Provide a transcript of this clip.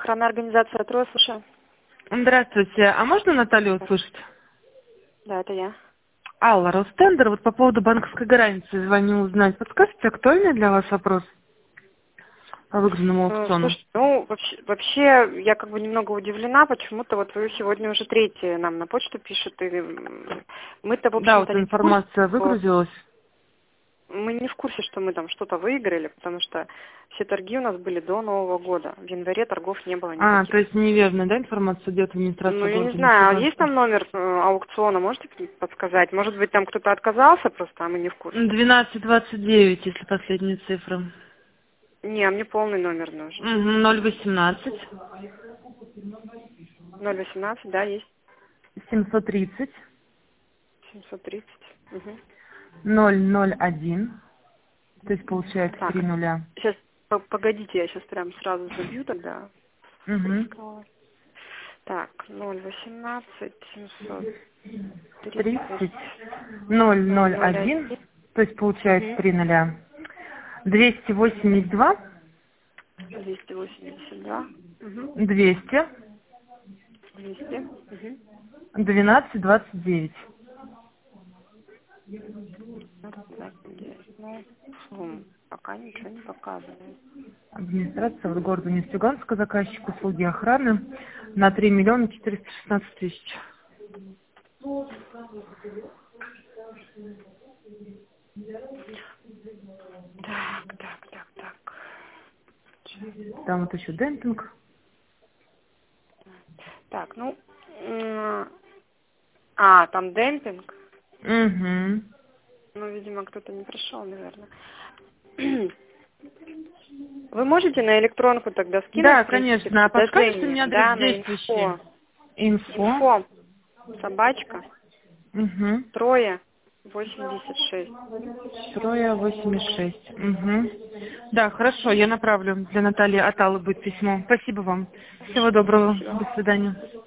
охранная организация «Трое», слушаю. Здравствуйте. А можно Наталью услышать? Да, это я. Алла, Ростендер. Вот по поводу банковской гарантии звоню узнать. Подскажите, актуальный для вас вопрос по выигранному аукциону? Слушай, ну, вообще, я как бы немного удивлена, почему-то вот вы сегодня уже третьи нам на почту пишут, и мы-то, в Да, общем-то, вот не в курсе, информация выгрузилась. мы не в курсе, что мы там что-то выиграли, потому что все торги у нас были до Нового года. В январе торгов не было никаких. То есть неверно, да, информация идет в Ну, администрацию я не города знаю, а Нефтегорска? есть там номер аукциона, можете подсказать? Может быть, там кто-то отказался просто, а мы не в курсе. 1229, если последние цифры. Не, а мне полный номер нужен. 018 018, да, есть. 730 730. Угу. 001. То есть получается Так, 3 нуля. сейчас, погодите, я сейчас прям сразу забью тогда. Угу. Так, 018 30 730 001. 001. То есть получается Угу. 3 нуля. 282 282. Угу. 200 200. Угу. 12 29. Ну, пока ничего не показывает. Администрация вот города Нефтегорска, заказчик услуги охраны на 3 миллиона 416 тысяч. Так. Там вот еще демпинг. Так, ну, там демпинг. Угу. Ну, видимо, кто-то не пришел, наверное. Вы можете на электронку тогда скинуть, Да, в принципе, конечно. А подскажете предложение, мне адрес да, на действующий? Инфо. инфо, собачка, Угу. 386. Строя 86. Угу. Да, хорошо, я направлю для Натальи Аталы будет письмо. Спасибо вам. Всего доброго. Спасибо. До свидания.